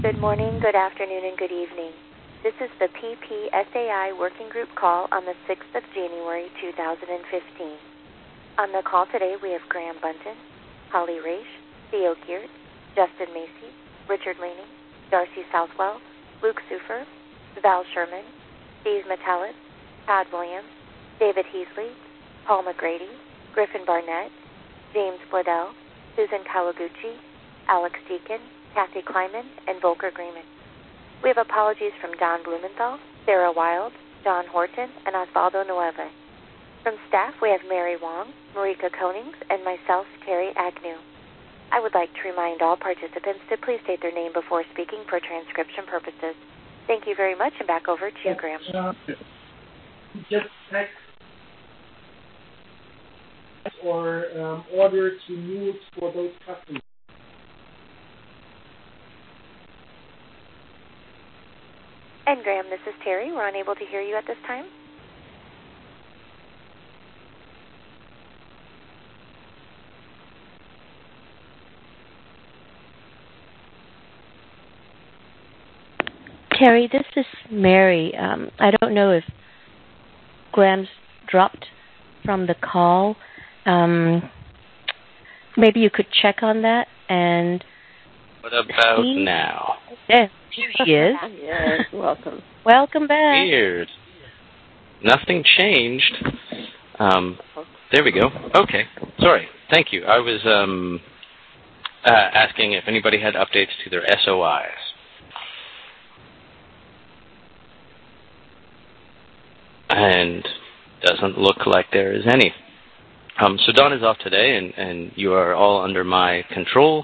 Good morning, good afternoon, and good evening. This is the PPSAI Working Group call on the 6th of January, 2015. On the call today, we have Graham Bunton, Holly Raish, Theo Geert, Justin Macy, Richard Laney, Darcy Southwell, Luke Sufer, Val Sherman, Steve Metellus, Todd Williams, David Heasley, Paul McGrady, Griffin Barnett, James Bledell, Susan Kawaguchi, Alex Deacon, Kathy Kleiman, and Volker Greenman. We have apologies from Don Blumenthal, Sarah Wild, John Horton, and Osvaldo Nueve. From staff, we have Mary Wong, Marika Konings, and myself, Terry Agnew. I would like to remind all participants to please state their name before speaking for transcription purposes. Thank you very much, and back over to you, Graham. Just text or order to mute for those customers. And Graham, this is Terry. We're unable to hear you at this time. Terry, this is Mary. I don't know if Graham's dropped from the call. Maybe you could check on that. And what about now? Yeah, here he is. Yes, welcome. Welcome back. Weird. Nothing changed. There we go. Okay. Sorry. Thank you. I was asking if anybody had updates to their SOIs. And doesn't look like there is any. So Don is off today, and you are all under my control.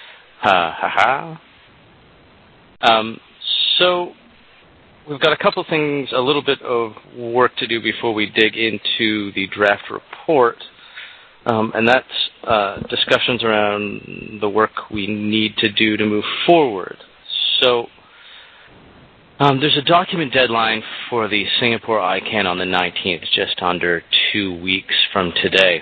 So we've got a couple things, a little bit of work to do before we dig into the draft report, and that's discussions around the work we need to do to move forward. So there's a document deadline for the Singapore ICANN on the 19th, just under 2 weeks from today.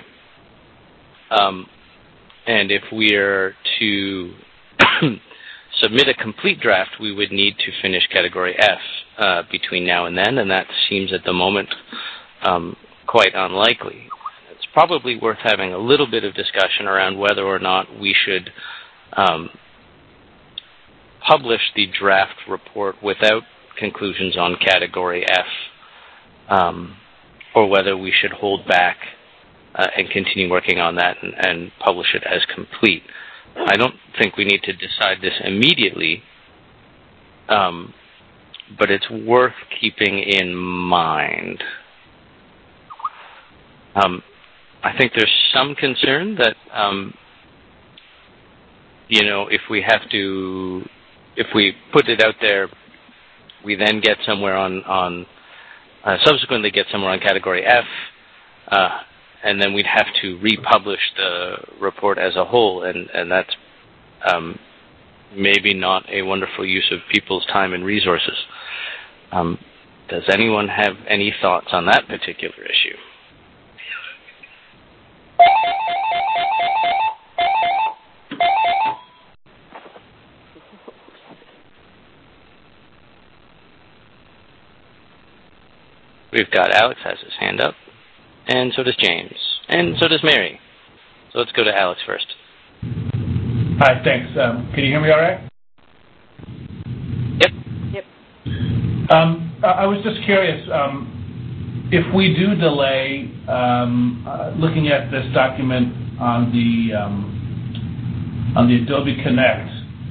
And if we are to submit a complete draft, we would need to finish Category F between now and then, and that seems at the moment quite unlikely. It's probably worth having a little bit of discussion around whether or not we should publish the draft report without conclusions on Category F, or whether we should hold back and continue working on that and publish it as complete. I don't think we need to decide this immediately, but it's worth keeping in mind. I think there's some concern that, if we put it out there, we then get somewhere subsequently get somewhere on Category F, and then we'd have to republish the report as a whole, and that's maybe not a wonderful use of people's time and resources. Does anyone have any thoughts on that particular issue? We've got Alex has his hand up, and so does James, and so does Mary. So let's go to Alex first. Hi, thanks. Can you hear me all right? Yep. I was just curious, if we do delay looking at this document on the Adobe Connect,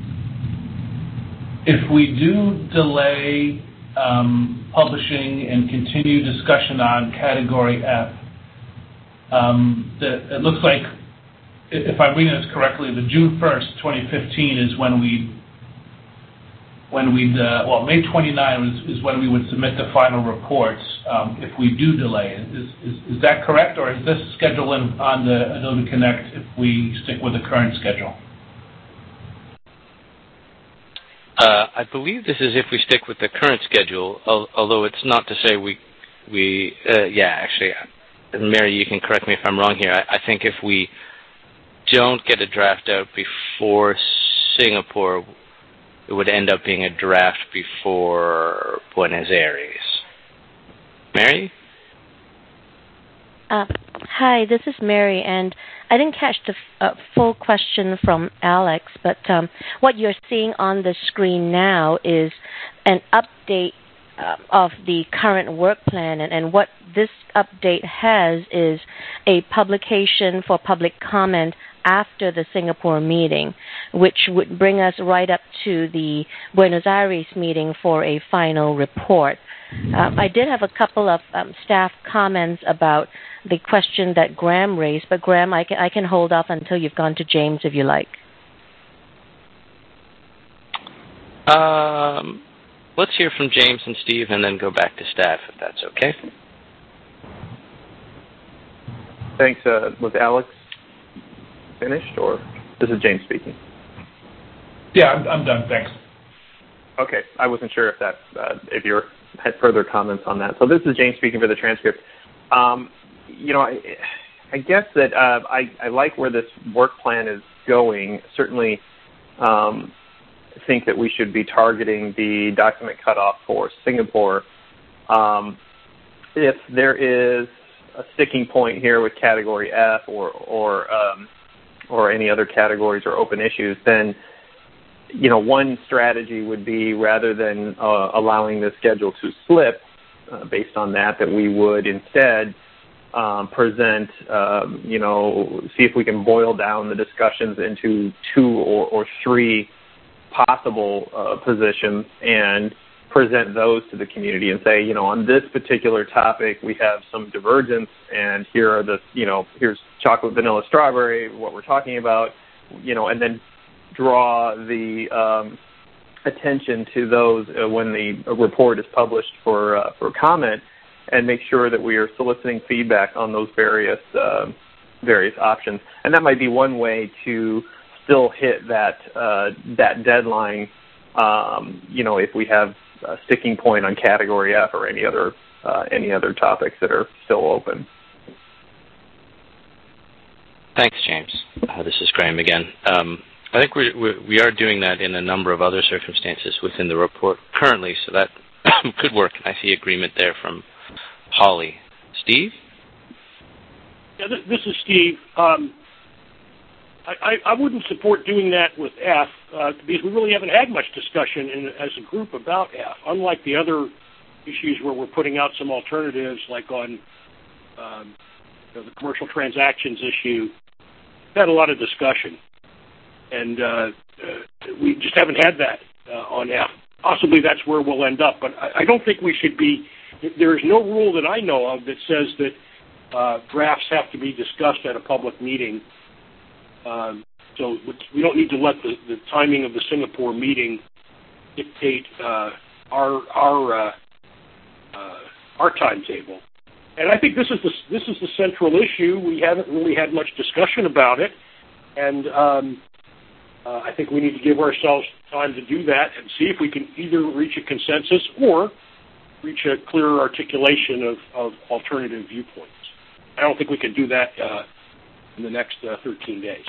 if we do delay publishing and continue discussion on Category F, it looks like, if I'm reading this correctly, the June 1st, 2015 is May 29 is when we would submit the final reports if we do delay. Is that correct, or is this schedule on the Adobe Connect if we stick with the current schedule? I believe this is if we stick with the current schedule, although it's not to say actually, Mary, you can correct me if I'm wrong here. I think if we don't get a draft out before Singapore, it would end up being a draft before Buenos Aires. Mary? Hi, this is Mary, and I didn't catch the full question from Alex, but what you're seeing on the screen now is an update of the current work plan, and what this update has is a publication for public comment after the Singapore meeting, which would bring us right up to the Buenos Aires meeting for a final report. I did have a couple of staff comments about the question that Graham raised, but Graham, I can hold off until you've gone to James if you like. Let's hear from James and Steve and then go back to staff, if that's okay. Thanks. Was Alex finished, or this is James speaking? Yeah, I'm done. Thanks. Okay. I wasn't sure if you had further comments on that. So this is James speaking for the transcript. I guess that I like where this work plan is going. Certainly think that we should be targeting the document cutoff for Singapore. If there is a sticking point here with Category F or any other categories or open issues, then one strategy would be, rather than allowing the schedule to slip based on that we would instead present, see if we can boil down the discussions into 2 or 3 possible positions and present those to the community and say, on this particular topic, we have some divergence, and here are here's chocolate, vanilla, strawberry, what we're talking about, and then draw the attention to those when the report is published for comment, and make sure that we are soliciting feedback on those various options. And that might be one way to still hit that deadline, if we have a sticking point on Category F or any other topics that are still open. Thanks, James. This is Graham again. I think we are doing that in a number of other circumstances within the report currently, so that could work. I see agreement there from Holly. Steve? Yeah, this is Steve. I wouldn't support doing that with F because we really haven't had much discussion as a group about F. Unlike the other issues where we're putting out some alternatives, like on the commercial transactions issue, we've had a lot of discussion. And we just haven't had that on F. Possibly that's where we'll end up, but I don't think we should be. There is no rule that I know of that says that drafts have to be discussed at a public meeting. So we don't need to let the timing of the Singapore meeting dictate our timetable. And I think this is the central issue. We haven't really had much discussion about it, and I think we need to give ourselves time to do that and see if we can either reach a consensus or reach a clearer articulation of alternative viewpoints. I don't think we can do that in the next 13 days.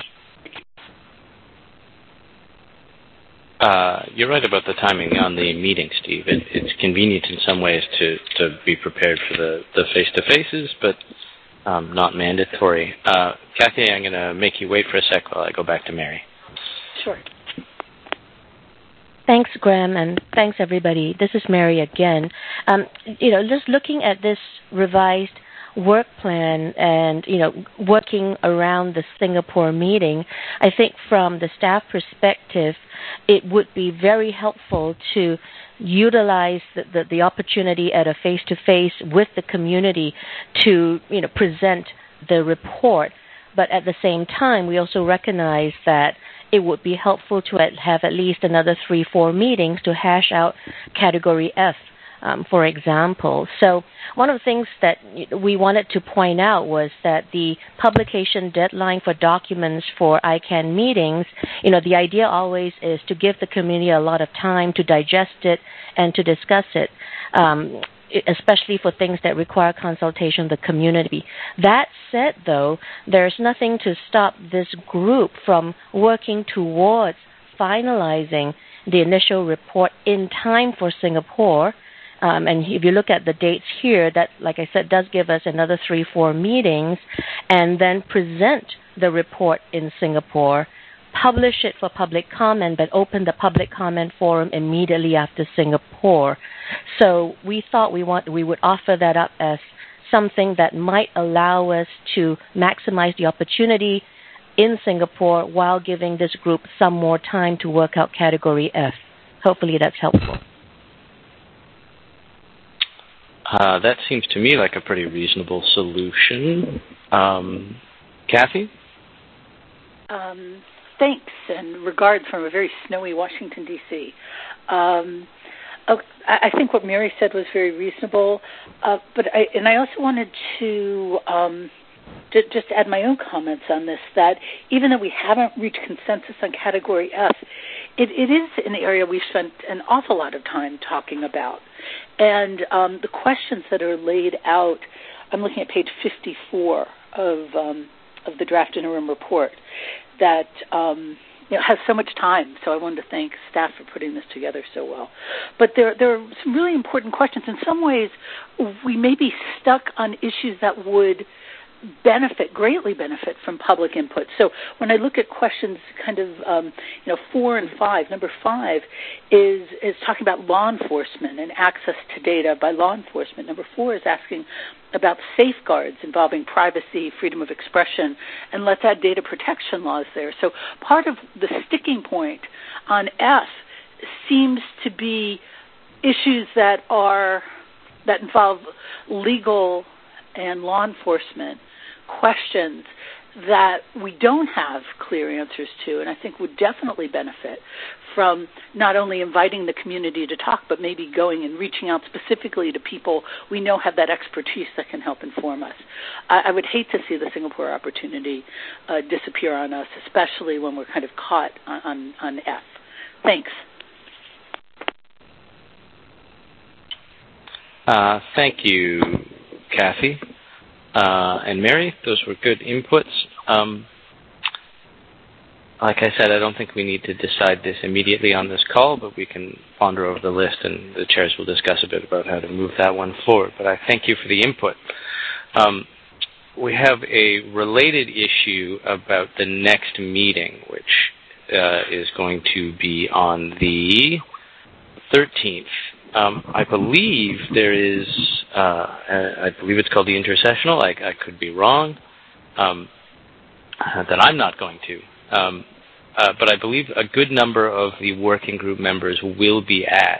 You're right about the timing on the meeting, Steve. It's convenient in some ways to be prepared for the face-to-faces, but not mandatory. Kathy, I'm going to make you wait for a sec while I go back to Mary. Sure. Thanks, Graham, and thanks, everybody. This is Mary again. Just looking at this revised work plan and, working around the Singapore meeting, I think from the staff perspective, it would be very helpful to utilize the opportunity at a face-to-face with the community to, present the report. But at the same time, we also recognize that it would be helpful to have at least another 3-4 meetings to hash out Category F, for example. So one of the things that we wanted to point out was that the publication deadline for documents for ICANN meetings, the idea always is to give the community a lot of time to digest it and to discuss it, especially for things that require consultation of the community. That said, though, there's nothing to stop this group from working towards finalizing the initial report in time for Singapore. And if you look at the dates here, that, like I said, does give us another 3-4 meetings, and then present the report in Singapore, publish it for public comment, but open the public comment forum immediately after Singapore. So we thought we would offer that up as something that might allow us to maximize the opportunity in Singapore while giving this group some more time to work out Category F. Hopefully that's helpful. That seems to me like a pretty reasonable solution. Kathy? Thanks, and regards from a very snowy Washington, D.C. I think what Mary said was very reasonable, but I also wanted to just add my own comments on this, that even though we haven't reached consensus on Category F, it is an area we've spent an awful lot of time talking about. And the questions that are laid out, I'm looking at page 54 of the draft interim report, that has so much time. So I wanted to thank staff for putting this together so well. But there are some really important questions. In some ways, we may be stuck on issues that would greatly benefit from public input. So when I look at questions kind of, 4 and 5, number 5 is talking about law enforcement and access to data by law enforcement. Number 4 is asking about safeguards involving privacy, freedom of expression, and let's add data protection laws there. So part of the sticking point on F seems to be issues that involve legal and law enforcement questions that we don't have clear answers to, and I think would definitely benefit from not only inviting the community to talk, but maybe going and reaching out specifically to people we know have that expertise that can help inform us. I would hate to see the Singapore opportunity disappear on us, especially when we're kind of caught on F. Thanks. Thank you, Kathy. And Mary, those were good inputs. Like I said, I don't think we need to decide this immediately on this call, but we can ponder over the list, and the chairs will discuss a bit about how to move that one forward. But I thank you for the input. We have a related issue about the next meeting, which is going to be on the 13th. I believe there is, I believe it's called the Intersessional. I could be wrong. That I'm not going to. But I believe a good number of the working group members will be at,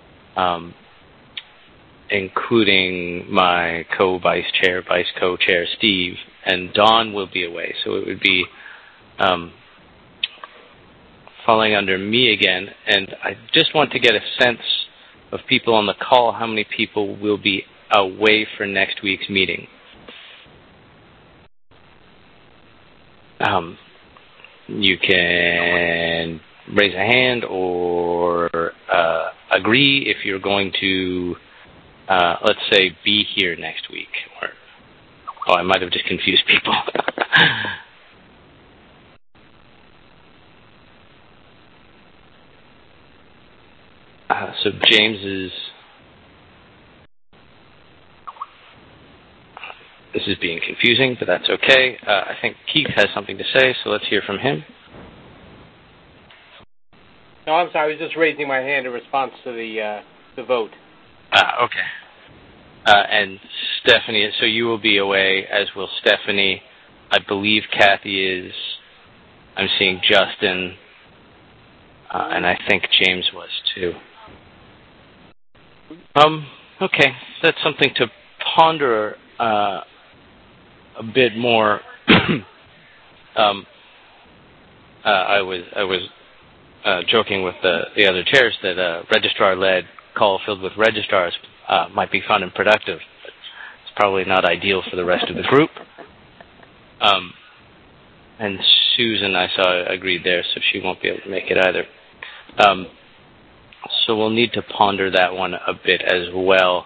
including my vice co-chair, Steve, and Dawn will be away. So it would be falling under me again. And I just want to get a sense of people on the call, how many people will be away for next week's meeting. You can raise a hand or agree if you're going to, let's say, be here next week. I might have just confused people. So James is... This is being confusing, but that's okay. I think Keith has something to say, so let's hear from him. No, I'm sorry. I was just raising my hand in response to the vote. Okay. And Stephanie, so you will be away, as will Stephanie. I believe Kathy is. I'm seeing Justin. And I think James was, too. Okay. That's something to ponder a bit more. I was joking with the other chairs that a registrar-led call filled with registrars might be fun and productive, but it's probably not ideal for the rest of the group. And Susan, I saw, agreed there, so she won't be able to make it either. So we'll need to ponder that one a bit as well.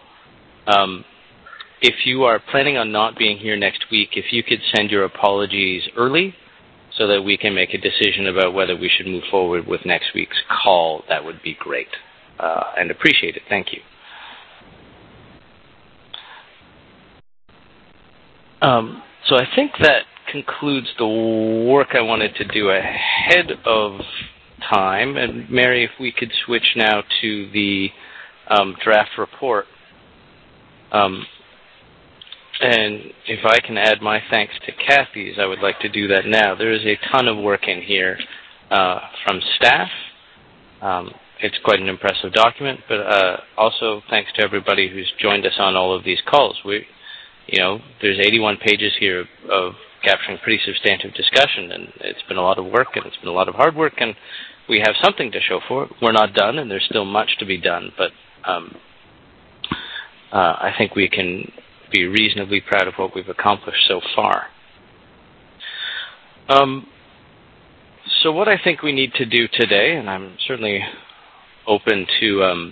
If you are planning on not being here next week, if you could send your apologies early so that we can make a decision about whether we should move forward with next week's call, that would be great. And appreciate it. Thank you. So I think that concludes the work I wanted to do ahead of time. And Mary, if we could switch now to the draft report. And if I can add my thanks to Kathy's, I would like to do that now. There is a ton of work in here from staff. It's quite an impressive document, but also thanks to everybody who's joined us on all of these calls. There's 81 pages here of capturing pretty substantive discussion, and it's been a lot of work, and it's been a lot of hard work, and we have something to show for it. We're not done, and there's still much to be done, but I think we can be reasonably proud of what we've accomplished so far. So what I think we need to do today, and I'm certainly open to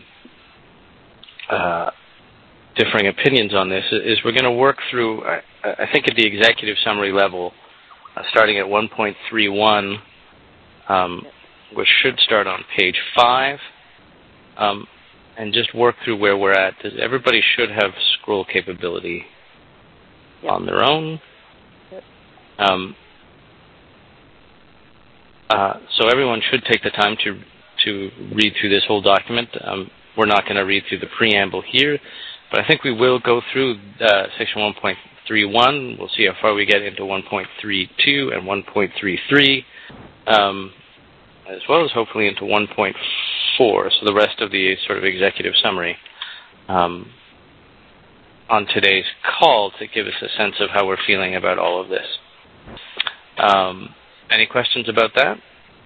differing opinions on this, is we're going to work through, I think at the executive summary level, starting at 1.31, which should start on page 5, and just work through where we're at. Everybody should have scroll capability on their own. So everyone should take the time to read through this whole document. We're not going to read through the preamble here, but I think we will go through section 1.31. We'll see how far we get into 1.32 and 1.33, as well as hopefully into 1.4, so the rest of the sort of executive summary on today's call to give us a sense of how we're feeling about all of this. Any questions about that?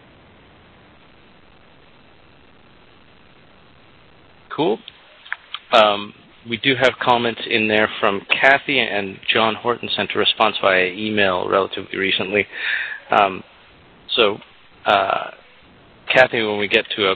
Cool. We do have comments in there from Kathy, and John Horton sent a response via email relatively recently. Kathy, when we get to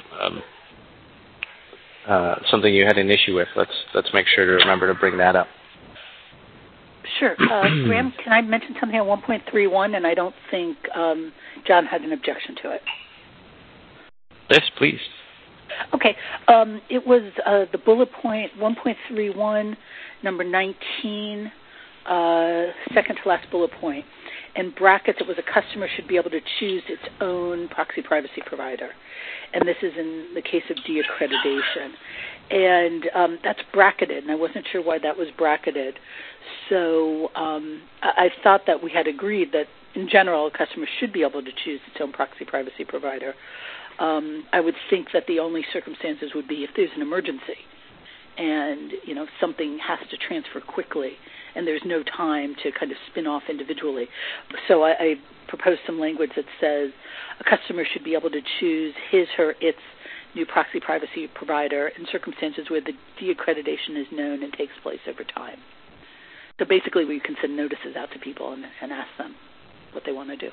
something you had an issue with, let's make sure to remember to bring that up. Sure. Graham, can I mention something at 1.31? And I don't think John had an objection to it. Yes, please. Okay. It was the bullet point 1.31, number 19, second to last bullet point. In brackets, it was a customer should be able to choose its own proxy privacy provider. And this is in the case of de-accreditation. And that's bracketed, and I wasn't sure why that was bracketed. So I thought that we had agreed that, in general, a customer should be able to choose its own proxy privacy provider. I would think that the only circumstances would be if there's an emergency and, something has to transfer quickly and there's no time to kind of spin off individually. So I proposed some language that says a customer should be able to choose his, her, its new proxy privacy provider in circumstances where the de-accreditation is known and takes place over time. So basically we can send notices out to people and ask them what they want to do.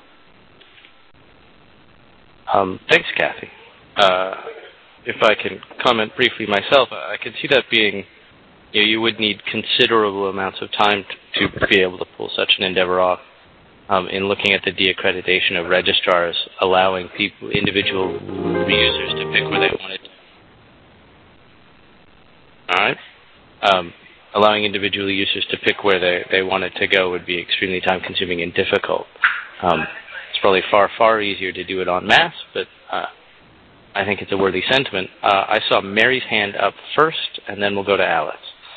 Thanks, Kathy. If I can comment briefly myself, I can see that being, you would need considerable amounts of time to be able to pull such an endeavor off in looking at the de-accreditation of registrars, allowing individual users to pick where they wanted to. All right? Allowing individual users to pick where they wanted to go would be extremely time-consuming and difficult. It's probably far, far easier to do it en masse, but I think it's a worthy sentiment. I saw Mary's hand up first, and then we'll go to Alex.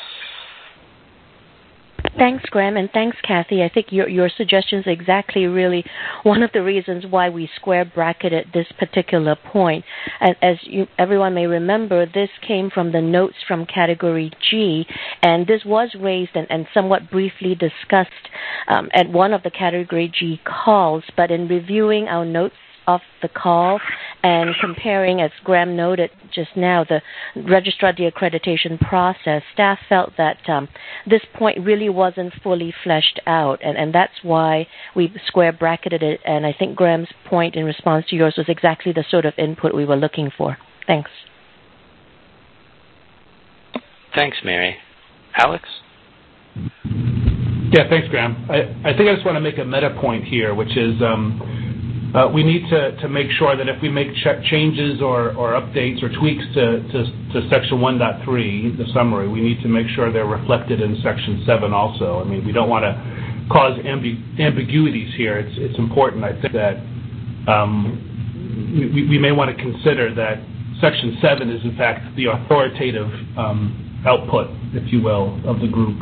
Thanks, Graham, and thanks, Kathy. I think your suggestion is exactly really one of the reasons why we square bracketed this particular point. As everyone may remember, this came from the notes from Category G, and this was raised and somewhat briefly discussed at one of the Category G calls, but in reviewing our notes of the call and comparing, as Graham noted just now, the registrar de-accreditation process, staff felt that this point really wasn't fully fleshed out, and that's why we square bracketed it, and I think Graham's point in response to yours was exactly the sort of input we were looking for. Thanks. Thanks, Mary. Alex? Yeah, thanks, Graham. I think I just want to make a meta point here, which is we need to make sure that if we make changes or updates or tweaks to Section 1.3, the summary, we need to make sure they're reflected in Section 7 also. I mean, we don't want to cause ambiguities here. It's important, I think, that we may want to consider that Section 7 is, in fact, the authoritative output, if you will, of the group.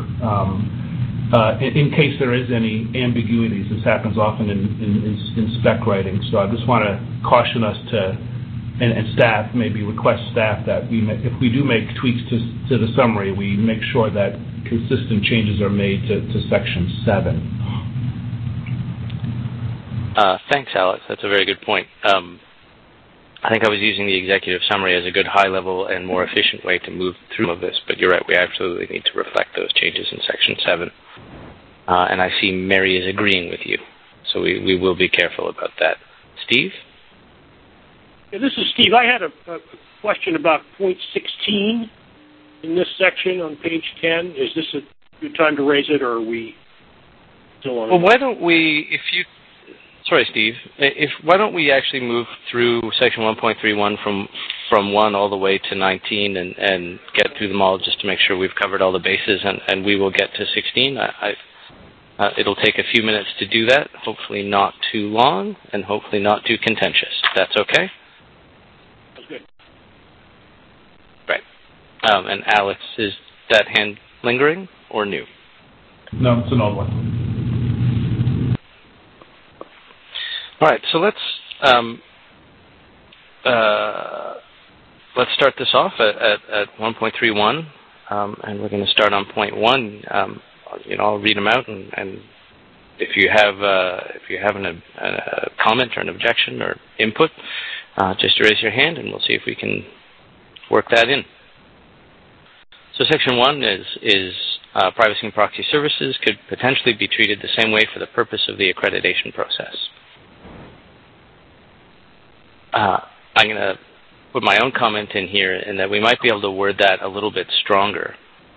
In case there is any ambiguities. This happens often in spec writing. So I just want to caution us and staff, maybe request staff that if we do make tweaks to the summary, we make sure that consistent changes are made to Section 7. Thanks, Alex. That's a very good point. I think I was using the executive summary as a good high-level and more efficient way to move through all of this, but you're right, we absolutely need to reflect those changes in Section 7. And I see Mary is agreeing with you, so we will be careful about that. Steve? Yeah, this is Steve. I had a question about point 16 in this section on page 10. Is this a good time to raise it, or are we still on? Well, why don't we, Sorry, Steve. Why don't we actually move through Section 1.31 from 1 all the way to 19 and get through them all just to make sure we've covered all the bases, and we will get to 16. It'll take a few minutes to do that, hopefully not too long, and hopefully not too contentious. That's okay? That's good. Right. And Alex, is that hand lingering or new? No, it's an old one. All right, so let's start this off at 1.31, and we're going to start on point 1. I'll read them out, and if you have a comment or an objection or input, just raise your hand, and we'll see if we can work that in. So Section 1 is privacy and proxy services could potentially be treated the same way for the purpose of the accreditation process. I'm going to put my own comment in here, and that we might be able to word that a little bit stronger,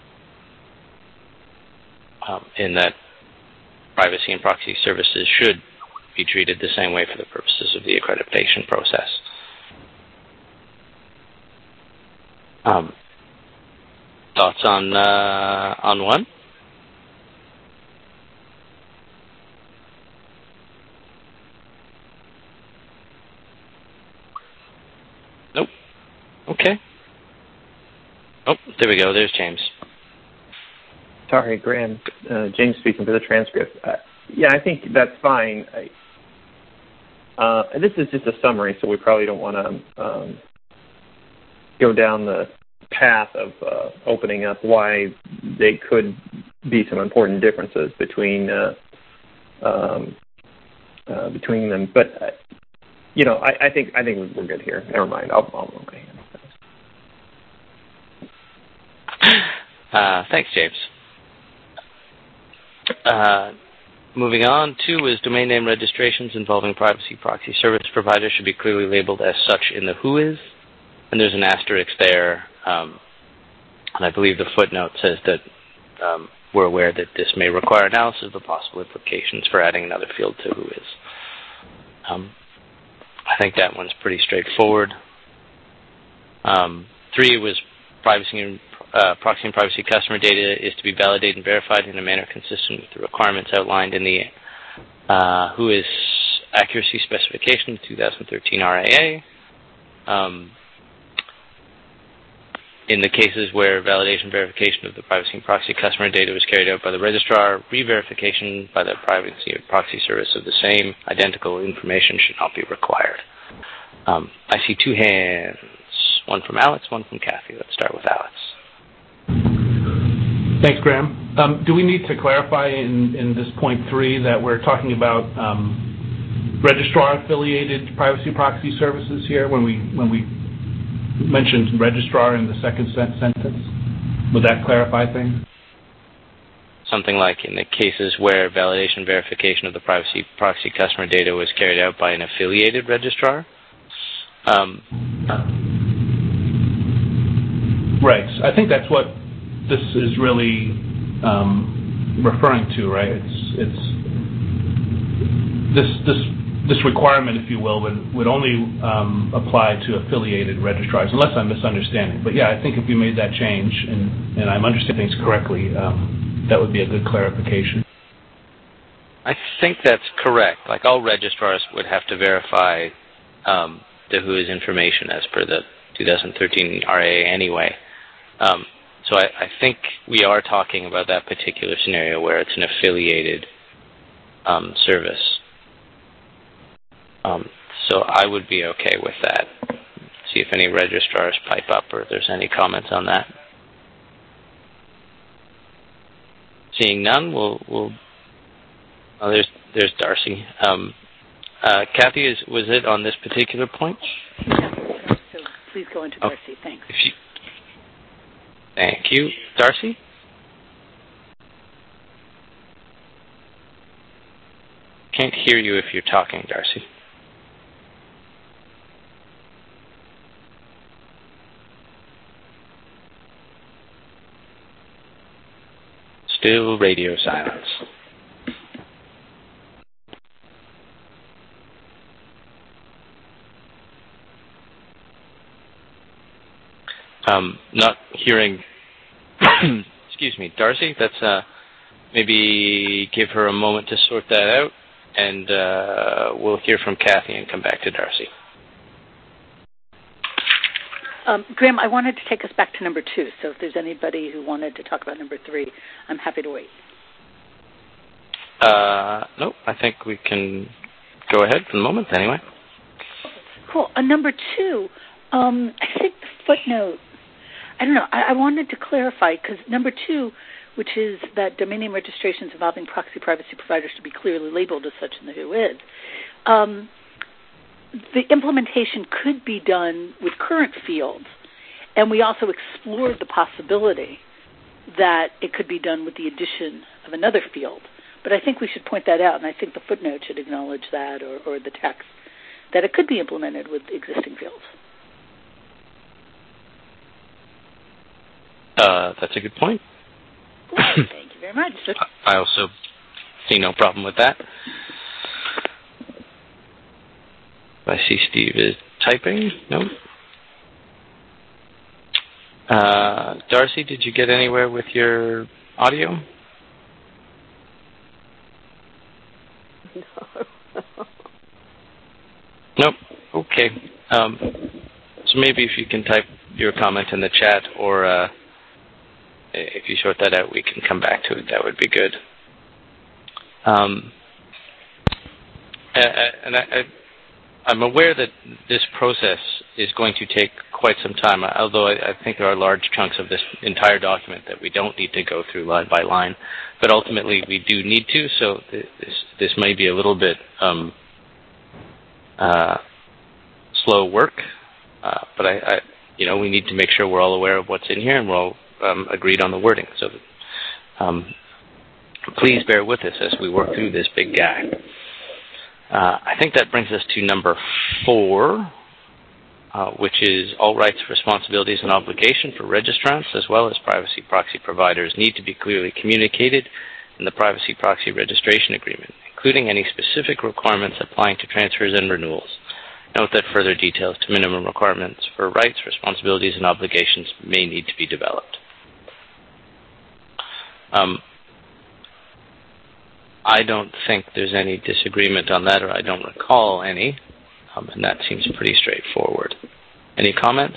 in that privacy and proxy services should be treated the same way for the purposes of the accreditation process. Thoughts on one? Nope. Okay. Oh, there we go. There's James. Sorry, Graham. James speaking for the transcript. Yeah, I think that's fine. This is just a summary, so we probably don't want to go down the path of opening up why they could be some important differences between them. But I think we're good here. Never mind. I'll move my hand. Thanks, James. Moving on, 2 is domain name registrations involving privacy proxy service providers should be clearly labeled as such in the WHOIS, and there's an asterisk there, and I believe the footnote says that we're aware that this may require analysis of the possible implications for adding another field to WHOIS. I think that one's pretty straightforward. 3 was proxy and privacy customer data is to be validated and verified in a manner consistent with the requirements outlined in the WHOIS accuracy specification, 2013 RAA. In the cases where validation verification of the privacy and proxy customer data was carried out by the registrar, re-verification by the privacy and proxy service of the same identical information should not be required. I see 2 hands, one from Alex, one from Kathy. Let's start with Alex. Thanks, Graham. Do we need to clarify in this point 3 that we're talking about registrar-affiliated privacy proxy services here when we mentioned registrar in the second sentence? Would that clarify things? Something like in the cases where validation verification of the privacy proxy customer data was carried out by an affiliated registrar? Right. I think that's what this is really referring to, right? It's this this requirement, if you will, would only apply to affiliated registrars, unless I'm misunderstanding. But yeah, I think if you made that change and I'm understanding things correctly, that would be a good clarification. I think that's correct. Like all registrars would have to verify the WHOIS information as per the 2013 RA anyway. So I think we are talking about that particular scenario where it's an affiliated service. So I would be okay with that. See if any registrars pipe up or if there's any comments on that. Seeing none, there's Darcy. Kathy, was it on this particular point? So please go into Darcy. Thanks. Thank you. Darcy? Can't hear you if you're talking, Darcy. Still radio silence. Not hearing, excuse me, Darcy, that's maybe give her a moment to sort that out, and we'll hear from Kathy and come back to Darcy. Graham, I wanted to take us back to number 2, so if there's anybody who wanted to talk about number 3, I'm happy to wait. No, I think we can go ahead for the moment anyway. Cool. Number 2, I think the footnote, I don't know, I wanted to clarify, because number 2, which is that domain name registrations involving proxy privacy providers to be clearly labeled as such in the WHOIS, the implementation could be done with current fields, and we also explored the possibility that it could be done with the addition of another field. But I think we should point that out, and I think the footnote should acknowledge that, or the text, that it could be implemented with existing fields. That's a good point. Thank you very much. I also see no problem with that. I see Steve is typing. No. Darcy, did you get anywhere with your audio? No. Nope. Okay. So maybe if you can type your comment in the chat, or if you sort that out, we can come back to it. That would be good. And I'm aware that this process is going to take quite some time, although I think there are large chunks of this entire document that we don't need to go through line by line. But ultimately, we do need to, so this may be a little bit slow work. But we need to make sure we're all aware of what's in here and we're all agreed on the wording. So please bear with us as we work through this big guy. I think that brings us to number 4, which is all rights, responsibilities, and obligation for registrants as well as privacy proxy providers need to be clearly communicated in the privacy proxy registration agreement, including any specific requirements applying to transfers and renewals. Note that further details to minimum requirements for rights, responsibilities, and obligations may need to be developed. I don't think there's any disagreement on that, or I don't recall any, and that seems pretty straightforward. Any comments?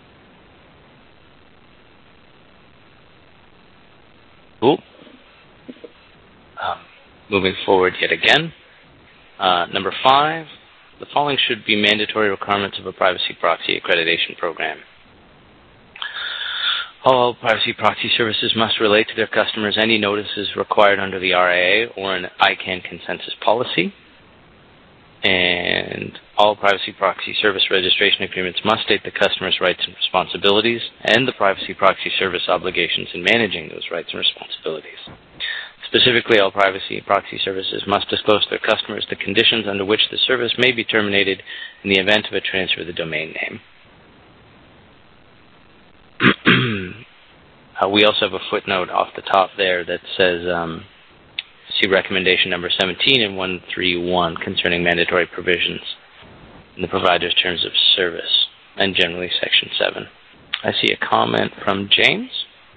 Cool. Moving forward yet again. Number 5, the following should be mandatory requirements of a privacy proxy accreditation program. All privacy proxy services must relate to their customers any notices required under the RIA or an ICANN consensus policy. And all privacy proxy service registration agreements must state the customer's rights and responsibilities and the privacy proxy service obligations in managing those rights and responsibilities. Specifically, all privacy proxy services must disclose to their customers the conditions under which the service may be terminated in the event of a transfer of the domain name. We also have a footnote off the top there that says see recommendation number 17 and 131 concerning mandatory provisions in the provider's terms of service, and generally Section 7. I see a comment from James.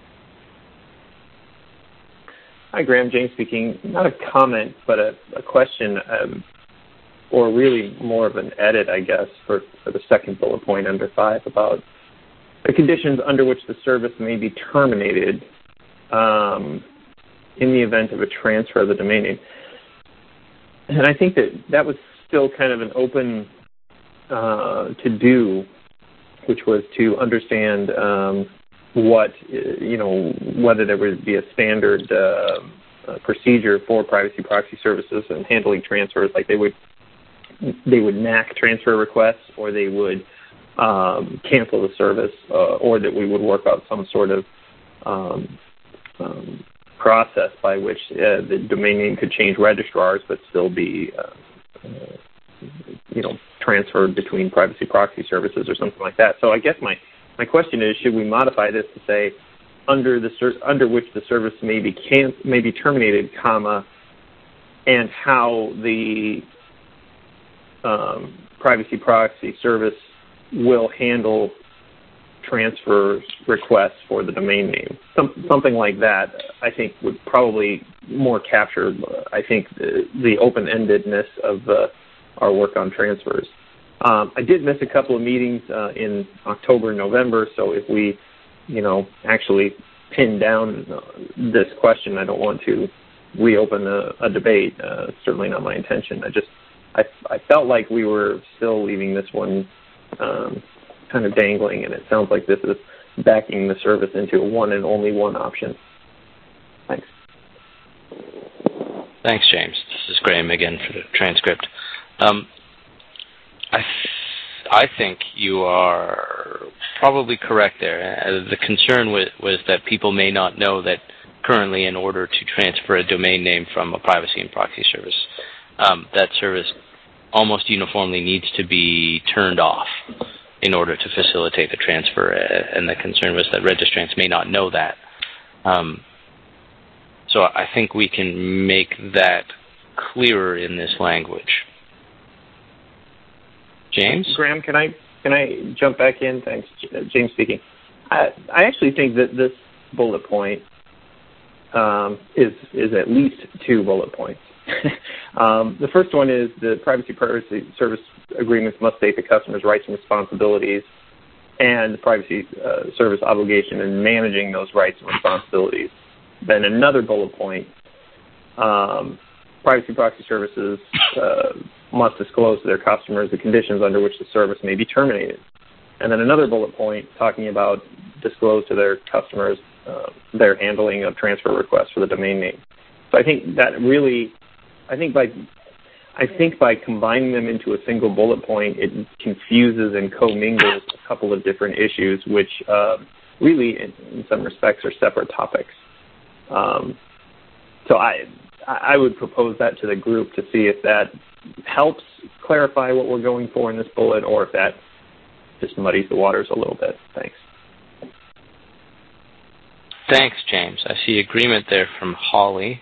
Hi, Graham. James speaking. Not a comment, but a question, or really more of an edit, I guess, for the second bullet point under 5 about the conditions under which the service may be terminated in the event of a transfer of the domain name. And I think that was still kind of an open to do, which was to understand whether there would be a standard procedure for privacy proxy services and handling transfers, like they would NAC transfer requests, or they would cancel the service, or that we would work out some sort of process by which the domain name could change registrars but still be transferred between privacy proxy services or something like that. So I guess my question is, should we modify this to say under which the service may be terminated, comma, and how the privacy proxy service will handle transfer requests for the domain name? Something like that, I think, would probably more capture, the open-endedness of our work on transfers. I did miss a couple of meetings in October and November, so if we, actually pin down this question, I don't want to reopen a debate. Certainly not my intention. I felt like we were still leaving this one kind of dangling, and it sounds like this is backing the service into a one and only one option. Thanks. Thanks, James. This is Graham again for the transcript. I think you are probably correct there. The concern was that people may not know that currently, in order to transfer a domain name from a privacy and proxy service, that service almost uniformly needs to be turned off in order to facilitate the transfer, and the concern was that registrants may not know that. So I think we can make that clearer in this language. James? Graham, can I jump back in? Thanks. James speaking. I actually think that this bullet point is at least 2 bullet points. The first one is the privacy service agreements must state the customer's rights and responsibilities and the privacy service obligation in managing those rights and responsibilities. Then another bullet point, privacy proxy services must disclose to their customers the conditions under which the service may be terminated. And then another bullet point talking about disclose to their customers their handling of transfer requests for the domain name. So I think that really, I think by combining them into a single bullet point, it confuses and commingles a couple of different issues, which really, in some respects, are separate topics. So I would propose that to the group to see if that helps clarify what we're going for in this bullet, or if that just muddies the waters a little bit. Thanks. Thanks, James. I see agreement there from Holly,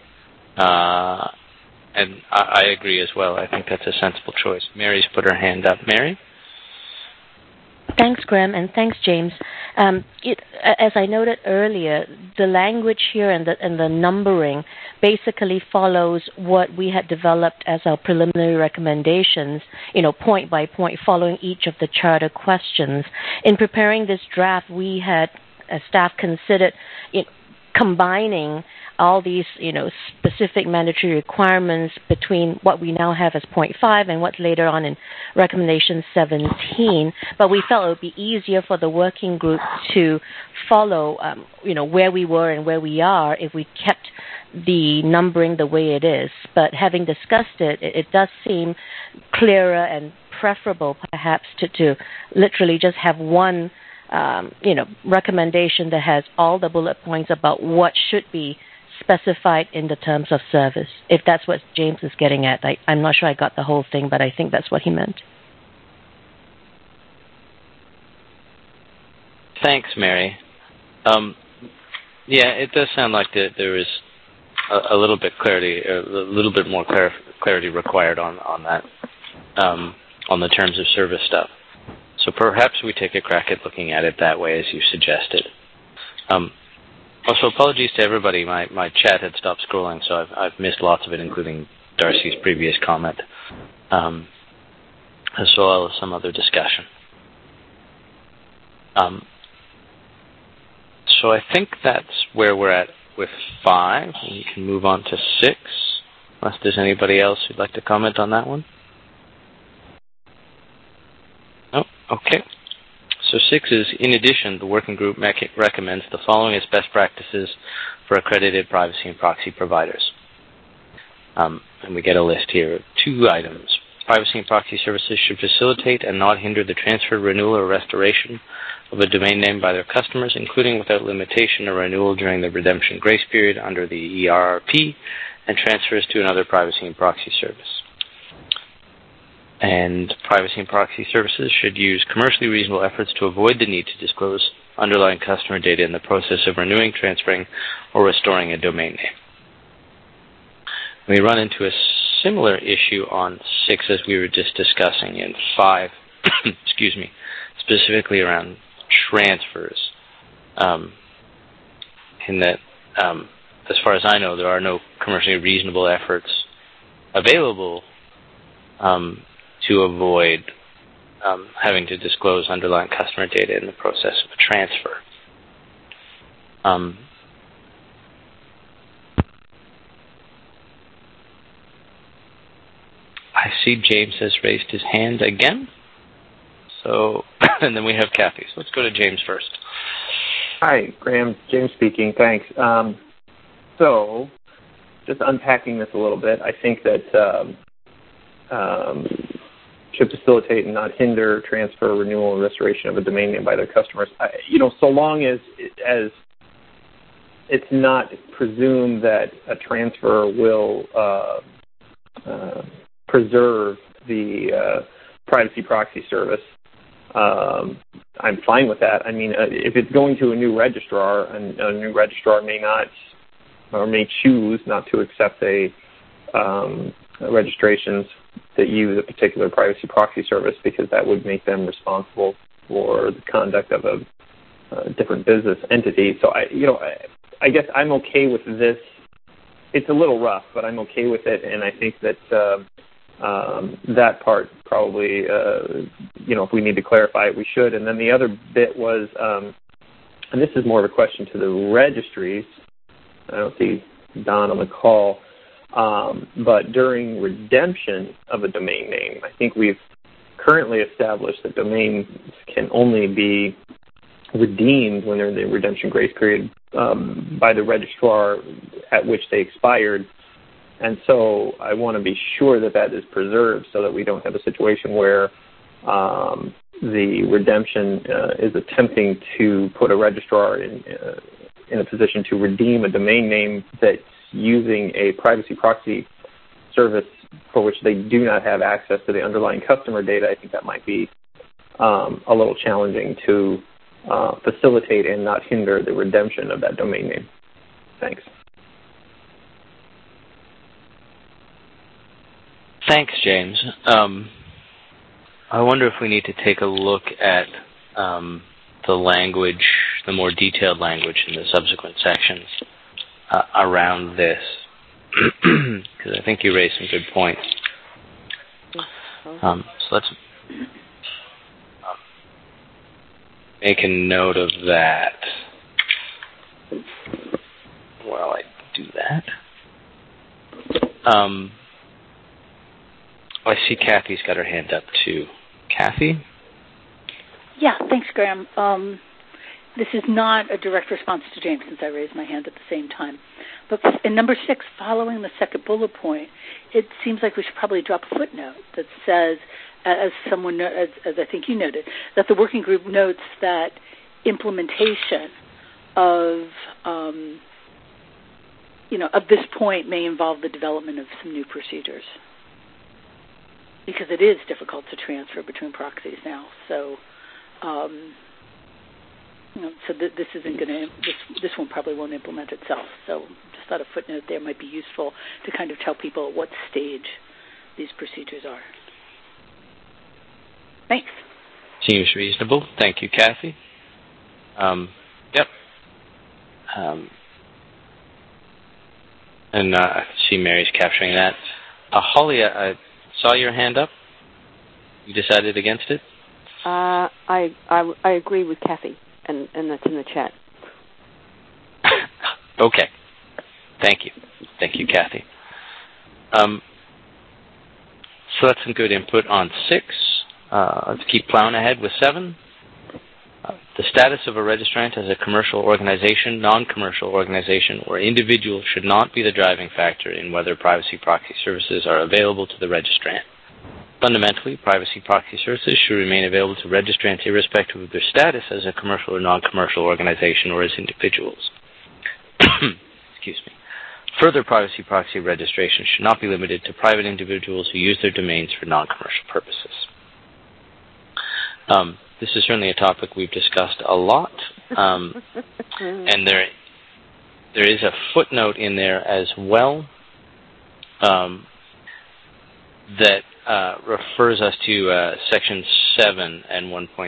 and I agree as well. I think that's a sensible choice. Mary's put her hand up. Mary? Thanks, Graham, and thanks, James. As I noted earlier, the language here and the numbering basically follows what we had developed as our preliminary recommendations, point by point, following each of the charter questions. In preparing this draft, we had, as staff, considered combining all these, specific mandatory requirements between what we now have as point 5 and what's later on in recommendation 17. But we felt it would be easier for the working group to follow, where we were and where we are if we kept the numbering the way it is. But having discussed it, it does seem clearer and preferable, perhaps, to literally just have one, recommendation that has all the bullet points about what should be specified in the terms of service, if that's what James is getting at. I'm not sure I got the whole thing, but I think that's what he meant. Thanks, Mary. Yeah, it does sound like there is a little bit more clarity required on that, on the terms of service stuff. So perhaps we take a crack at looking at it that way, as you suggested. Also, apologies to everybody. My chat had stopped scrolling, so I've missed lots of it, including Darcy's previous comment, as well as some other discussion. So I think that's where we're at with 5. We can move on to 6, unless there's anybody else who'd like to comment on that one. No? Okay. So 6 is, in addition, the working group recommends the following as best practices for accredited privacy and proxy providers. And we get a list here of 2 items. Privacy and proxy services should facilitate and not hinder the transfer, renewal, or restoration of a domain name by their customers, including without limitation or renewal during the redemption grace period under the ERRP and transfers to another privacy and proxy service. And privacy and proxy services should use commercially reasonable efforts to avoid the need to disclose underlying customer data in the process of renewing, transferring, or restoring a domain name. We run into a similar issue on 6 as we were just discussing in 5, excuse me, specifically around transfers. In that, as far as I know, there are no commercially reasonable efforts available to avoid having to disclose underlying customer data in the process of a transfer. I see James has raised his hand again. So, and then we have Kathy. So let's go to James first. Hi, Graham. James speaking. Thanks. So, just unpacking this a little bit, I think that should facilitate and not hinder transfer, renewal, and restoration of a domain name by their customers. So long as it's not presumed that a transfer will preserve the privacy proxy service, I'm fine with that. I mean, if it's going to a new registrar, and a new registrar may not or may choose not to accept registrations that use a particular privacy proxy service because that would make them responsible for the conduct of a different business entity. So I guess I'm okay with this. It's a little rough, but I'm okay with it, and I think that that part probably, if we need to clarify it, we should. And then the other bit was, and this is more of a question to the registries. I don't see Don on the call, but during redemption of a domain name, I think we've currently established that domains can only be redeemed when they're in the redemption grace period by the registrar at which they expired. And so I want to be sure that that is preserved so that we don't have a situation where the redemption is attempting to put a registrar in a position to redeem a domain name that's using a privacy proxy service for which they do not have access to the underlying customer data. I think that might be a little challenging to facilitate and not hinder the redemption of that domain name. Thanks. Thanks, James. I wonder if we need to take a look at the language, the more detailed language in the subsequent sections around this, because I think you raised some good points. So let's make a note of that. While I do that. I see Kathy's got her hand up too. Kathy? Yeah, thanks, Graham. This is not a direct response to James since I raised my hand at the same time. But in number 6, following the second bullet point, it seems like we should probably drop a footnote that says, as I think you noted, that the working group notes that implementation of this point may involve the development of some new procedures, because it is difficult to transfer between proxies now. So So this isn't going to this one probably won't implement itself. So just thought a footnote there might be useful to kind of tell people at what stage these procedures are. Thanks. Seems reasonable. Thank you, Kathy. Yep. And I see Mary's capturing that. Holly, I saw your hand up. You decided against it? I agree with Kathy, and that's in the chat. Okay. Thank you. Thank you, Kathy. So that's some good input on 6. Let's keep plowing ahead with 7. The status of a registrant as a commercial organization, non-commercial organization, or individual should not be the driving factor in whether privacy proxy services are available to the registrant. Fundamentally, privacy proxy services should remain available to registrants irrespective of their status as a commercial or non-commercial organization or as individuals. Excuse me. Further, privacy proxy registration should not be limited to private individuals who use their domains for non-commercial purposes. This is certainly a topic we've discussed a lot, and there is a footnote in there as well that refers us to Section 7 and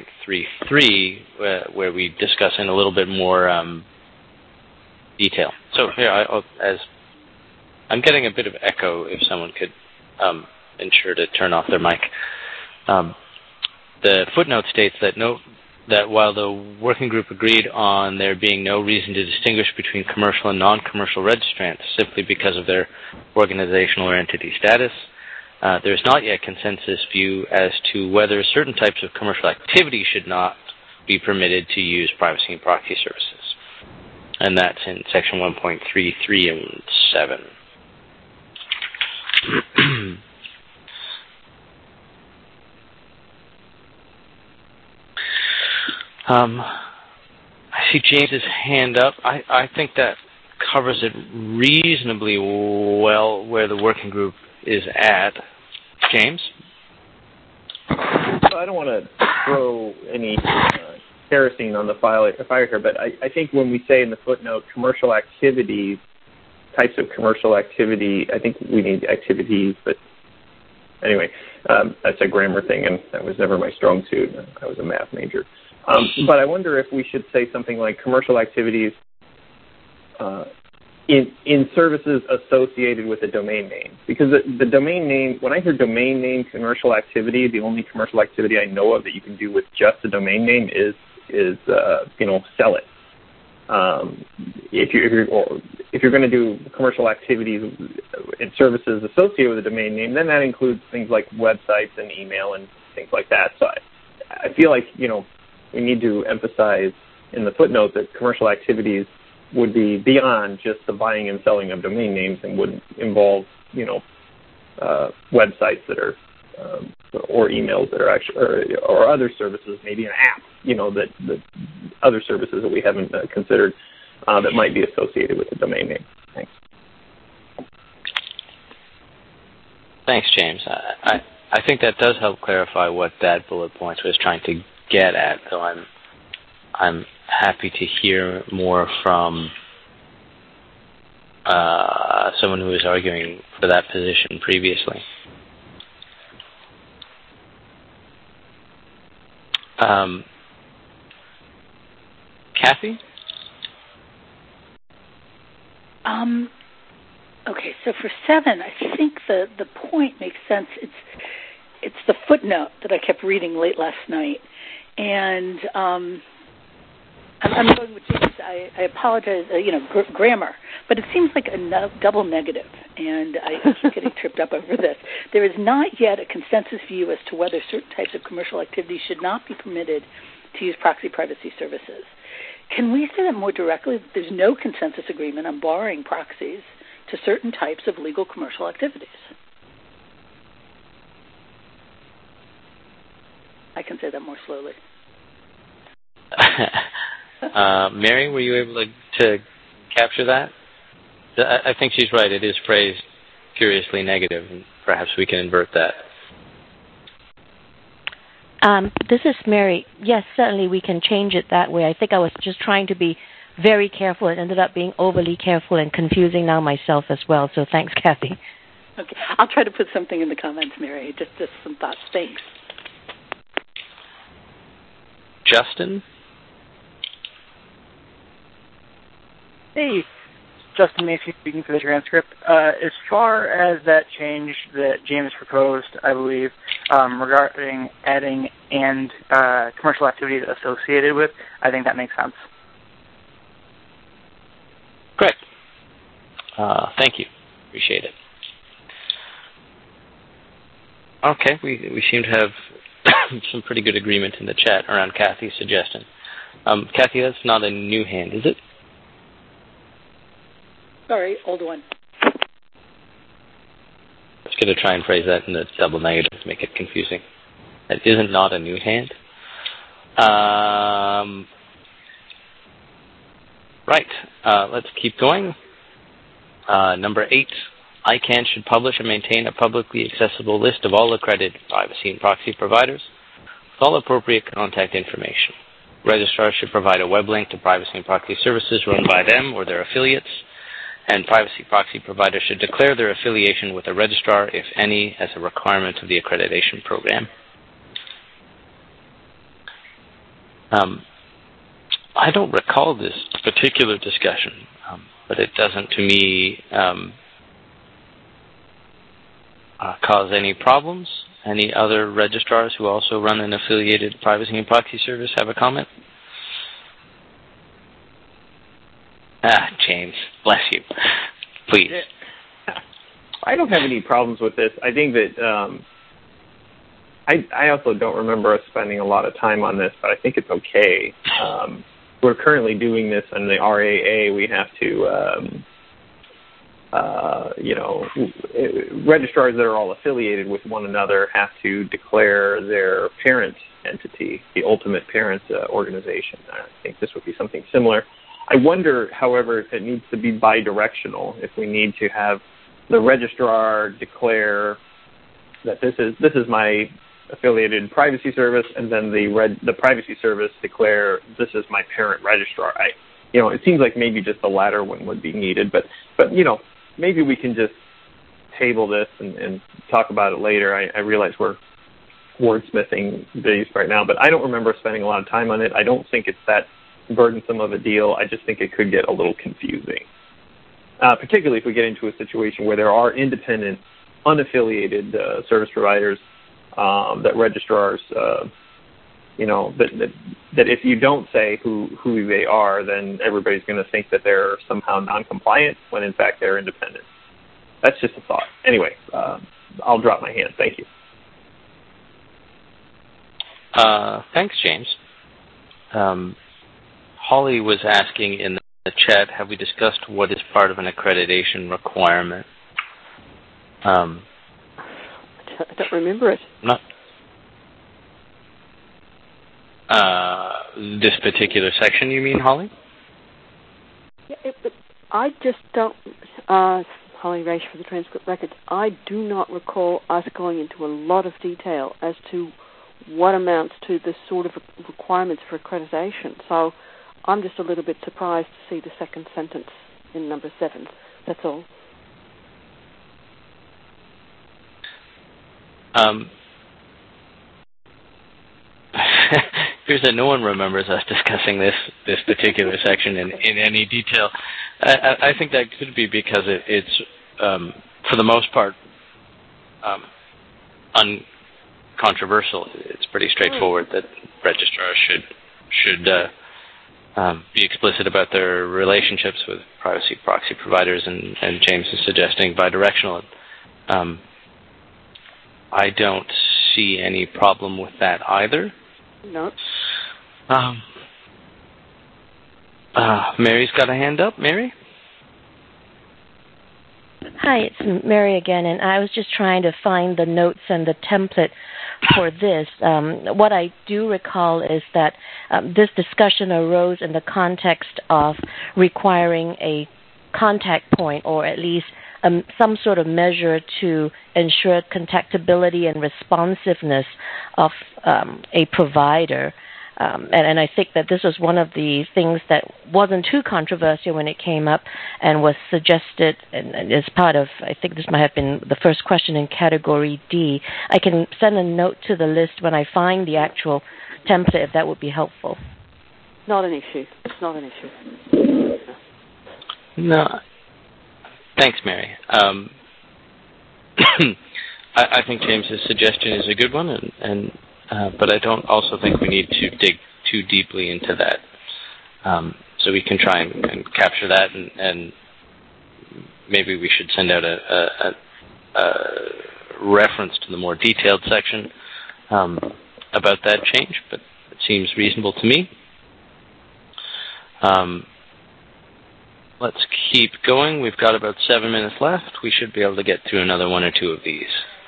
1.33, where we discuss in a little bit more detail. So here, as I'm getting a bit of echo, if someone could ensure to turn off their mic. The footnote states that while the working group agreed on there being no reason to distinguish between commercial and non-commercial registrants simply because of their organizational or entity status, there is not yet consensus view as to whether certain types of commercial activity should not be permitted to use privacy and proxy services. And that's in Section 1.33 and 7. I see James's hand up. I think that covers it reasonably well where the working group is at. James? So I don't want to throw any kerosene on the fire here, but I think when we say in the footnote commercial activities, types of commercial activity, I think we need activities, but anyway, that's a grammar thing, and that was never my strong suit. I was a math major. But I wonder if we should say something like commercial activities in services associated with a domain name. Because the domain name, when I hear domain name commercial activity, the only commercial activity I know of that you can do with just a domain name is sell it. If you're going to do commercial activities and services associated with a domain name, then that includes things like websites and email and things like that. So I feel like, we need to emphasize in the footnote that commercial activities would be beyond just the buying and selling of domain names and would involve, websites that are, or emails that are actually, or other services, maybe an app, that other services that we haven't considered that might be associated with the domain name. Thanks. Thanks, James. I think that does help clarify what that bullet point was trying to get at, so I'm happy to hear more from someone who was arguing for that position previously. Kathy? Okay, so for 7, I think the point makes sense. It's the footnote that I kept reading late last night. And I'm going with James. I apologize, grammar, but it seems like a double negative, and I keep getting tripped up over this. There is not yet a consensus view as to whether certain types of commercial activity should not be permitted to use proxy privacy services. Can we say that more directly? There's no consensus agreement on barring proxies to certain types of legal commercial activities. I can say that more slowly. Mary, were you able to capture that? I think she's right. It is phrased curiously negative, and perhaps we can invert that. This is Mary. Yes, certainly we can change it that way. I think I was just trying to be very careful. It ended up being overly careful and confusing now myself as well. So thanks, Kathy. Okay. I'll try to put something in the comments, Mary. Just some thoughts. Thanks. Justin? Hey, Justin Macy speaking for the transcript. As far as that change that James proposed, I believe, regarding adding and commercial activities associated with, I think that makes sense. Great. Thank you. Appreciate it. Okay, we seem to have some pretty good agreement in the chat around Kathy's suggestion. Kathy, that's not a new hand, is it? Sorry, old one. I was going to try and phrase that in a double negative to make it confusing. That isn't not a new hand. Right. Let's keep going. Number 8. ICANN should publish and maintain a publicly accessible list of all accredited privacy and proxy providers with all appropriate contact information. Registrars should provide a web link to privacy and proxy services run by them or their affiliates, and privacy proxy providers should declare their affiliation with a registrar, if any, as a requirement of the accreditation program. I don't recall this particular discussion, but it doesn't, to me, cause any problems. Any other registrars who also run an affiliated privacy and proxy service have a comment? James, bless you. Please. I don't have any problems with this. I think that I also don't remember us spending a lot of time on this, but I think it's okay. We're currently doing this in the RAA. We have to, registrars that are all affiliated with one another have to declare their parent entity, the ultimate parent organization. I think this would be something similar. I wonder, however, if it needs to be bidirectional, if we need to have the registrar declare that this is my affiliated privacy service, and then the privacy service declare this is my parent registrar. It seems like maybe just the latter one would be needed, but maybe we can just table this and talk about it later. I realize we're wordsmithing these right now, but I don't remember spending a lot of time on it. I don't think it's that burdensome of a deal. I just think it could get a little confusing, particularly if we get into a situation where there are independent, unaffiliated service providers that registrars, that if you don't say who they are, then everybody's going to think that they're somehow non-compliant when in fact they're independent. That's just a thought. Anyway, I'll drop my hand. Thank you. Thanks, James. Holly was asking in the chat, have we discussed what is part of an accreditation requirement? I don't remember it. Not this particular section, you mean, Holly? Yeah, I just don't, Holly Race for the transcript records, I do not recall us going into a lot of detail as to what amounts to the sort of requirements for accreditation. So I'm just a little bit surprised to see the second sentence in number 7. That's all. Appears that no one remembers us discussing this particular section in any detail. I think that could be because it's for the most part, uncontroversial. It's pretty straightforward that registrars should be explicit about their relationships with privacy proxy providers, and James is suggesting bidirectional. I don't see any problem with that either. No. Mary's got a hand up. Mary? Hi, it's Mary again, and I was just trying to find the notes and the template for this. What I do recall is that this discussion arose in the context of requiring a contact point, or at least some sort of measure to ensure contactability and responsiveness of a provider. And I think that this was one of the things that wasn't too controversial when it came up and was suggested and as part of, I think this might have been the first question in Category D. I can send a note to the list when I find the actual template, if that would be helpful. Not an issue. It's not an issue. No. Thanks, Mary. I think James's suggestion is a good one, but I don't also think we need to dig too deeply into that. So we can try and capture that, and maybe we should send out a reference to the more detailed section about that change, but it seems reasonable to me. Let's keep going. We've got about 7 minutes left. We should be able to get through another one or two of these.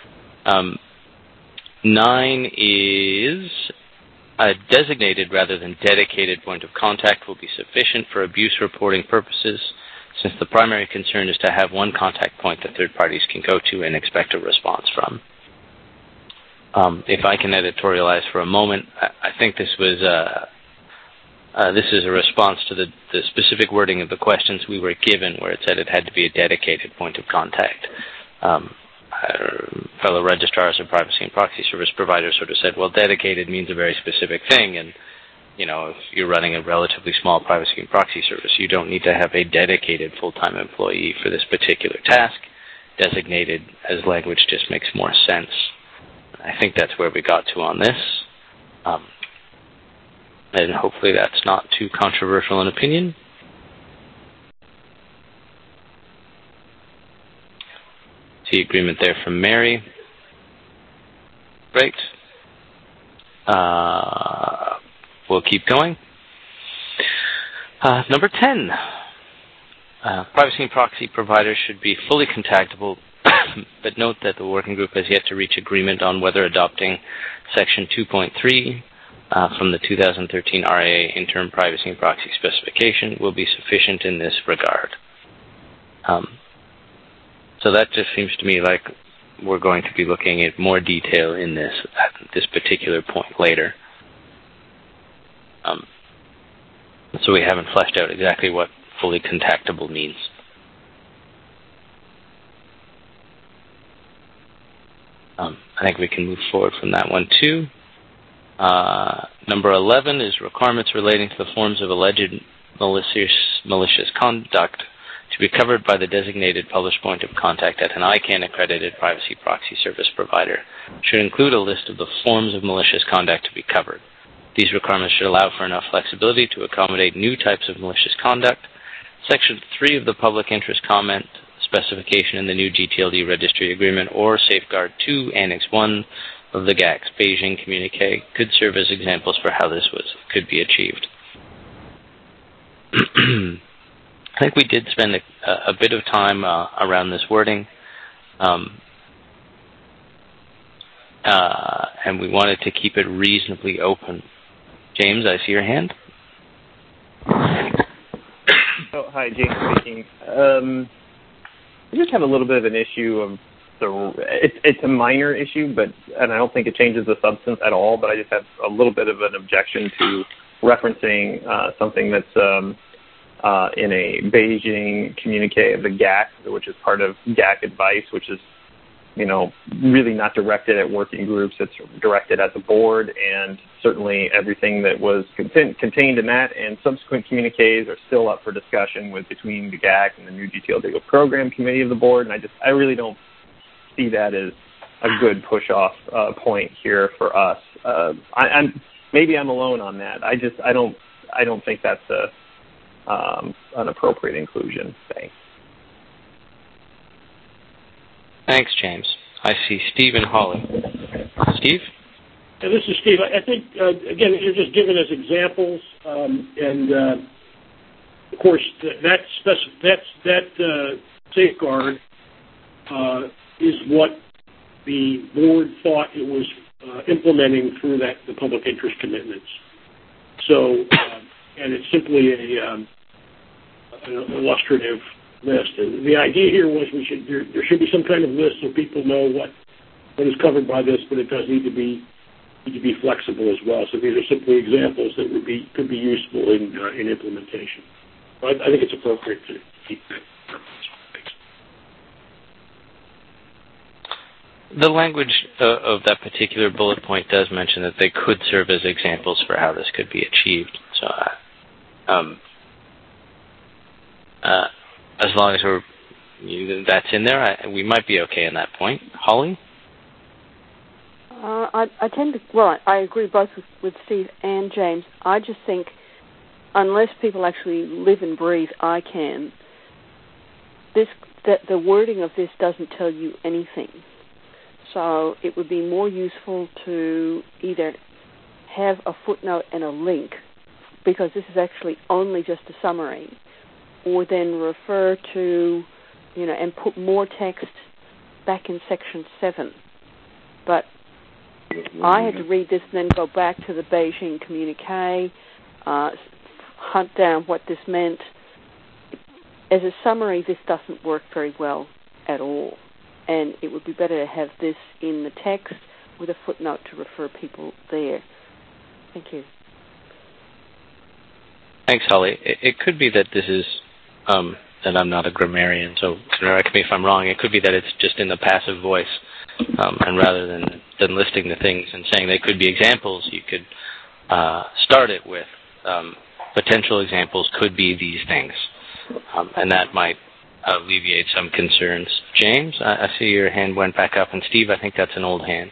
9 is a designated rather than dedicated point of contact will be sufficient for abuse reporting purposes, since the primary concern is to have one contact point that third parties can go to and expect a response from. If I can editorialize for a moment, I think this was this is a response to the specific wording of the questions we were given, where it said it had to be a dedicated point of contact. Fellow registrars of privacy and proxy service providers sort of said, well, dedicated means a very specific thing, and if you're running a relatively small privacy and proxy service, you don't need to have a dedicated full-time employee for this particular task. Designated as language just makes more sense. I think that's where we got to on this. And hopefully that's not too controversial an opinion. See agreement there from Mary. Great. We'll keep going. Number 10. Privacy and proxy providers should be fully contactable, but note that the working group has yet to reach agreement on whether adopting Section 2.3 from the 2013 RIA Interim Privacy and Proxy Specification will be sufficient in this regard. So that just seems to me like we're going to be looking at more detail in this at this particular point later. So we haven't fleshed out exactly what fully contactable means. I think we can move forward from that one too. Number 11 is requirements relating to the forms of alleged malicious conduct to be covered by the designated published point of contact at an ICANN-accredited privacy proxy service provider should include a list of the forms of malicious conduct to be covered. These requirements should allow for enough flexibility to accommodate new types of malicious conduct. Section 3 of the public interest comment specification in the new GTLD registry agreement or Safeguard 2 Annex 1 of the GAC's Beijing communique could serve as examples for how this could be achieved. I think we did spend a bit of time around this wording, and we wanted to keep it reasonably open. James, I see your hand. Oh, hi, James speaking. I just have a little bit of an issue of it's a minor issue, and I don't think it changes the substance at all, but I just have a little bit of an objection to referencing something that's in a Beijing communique of the GAC, which is part of GAC advice, which is, really not directed at working groups. It's directed at the board, and certainly everything that was contained in that and subsequent communiques are still up for discussion between the GAC and the new GTL Legal Program Committee of the board, and I really don't see that as a good push-off point here for us. Maybe I'm alone on that. I don't think that's an appropriate inclusion. Thanks. Thanks, James. I see Steve and Holly. Steve? Yeah, this is Steve. I think, again, you're just giving us examples, and of course, that safeguard is what the board thought it was implementing through the public interest commitments. So, and it's simply an illustrative list. And the idea here was there should be some kind of list so people know what is covered by this, but it does need to be flexible as well. So these are simply examples that could be useful in implementation. So I think it's appropriate to keep that. The language of that particular bullet point does mention that they could serve as examples for how this could be achieved. So, as long as that's in there, we might be okay in that point. Holly? I agree both with Steve and James. I just think unless people actually live and breathe ICANN, that the wording of this doesn't tell you anything. So it would be more useful to either have a footnote and a link, because this is actually only just a summary, or then refer to, and put more text back in section 7. But I had to read this and then go back to the Beijing communique, hunt down what this meant. As a summary, this doesn't work very well at all. And it would be better to have this in the text with a footnote to refer people there. Thank you. Thanks, Holly. It could be that this is, and I'm not a grammarian, so correct me if I'm wrong, it could be that it's just in the passive voice, and rather than listing the things and saying they could be examples, you could start it with potential examples could be these things, and that might alleviate some concerns. James, I see your hand went back up, and Steve, I think that's an old hand.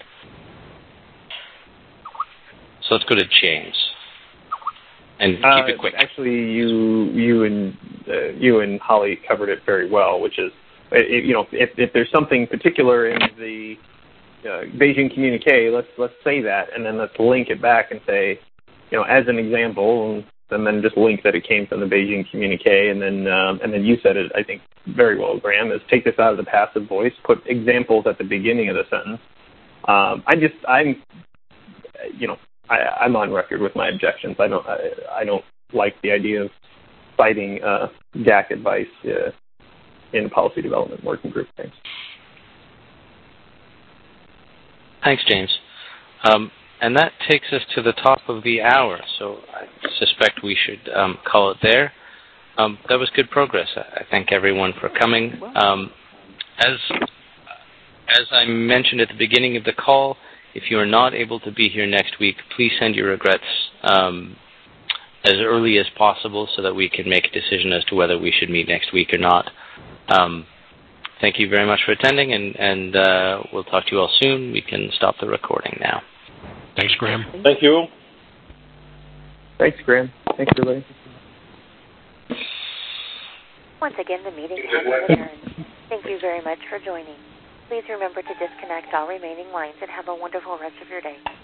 So let's go to James, and keep it quick. Actually, you and Holly covered it very well, which is, if there's something particular in the Beijing communique, let's say that, and then let's link it back and say, as an example, and then just link that it came from the Beijing communique, and then you said it, I think, very well, Graham, is take this out of the passive voice, put examples at the beginning of the sentence. I'm on record with my objections. I don't like the idea of citing DAC advice in policy development working group. Thanks, James. And that takes us to the top of the hour, so I suspect we should call it there. That was good progress. I thank everyone for coming. As I mentioned at the beginning of the call, if you are not able to be here next week, please send your regrets as early as possible so that we can make a decision as to whether we should meet next week or not. Thank you very much for attending, and we'll talk to you all soon. We can stop the recording now. Thanks, Graham. Thank you. Thanks, Graham. Thanks, everybody. Once again, the meeting has adjourned. Thank you very much for joining. Please remember to disconnect all remaining lines and have a wonderful rest of your day.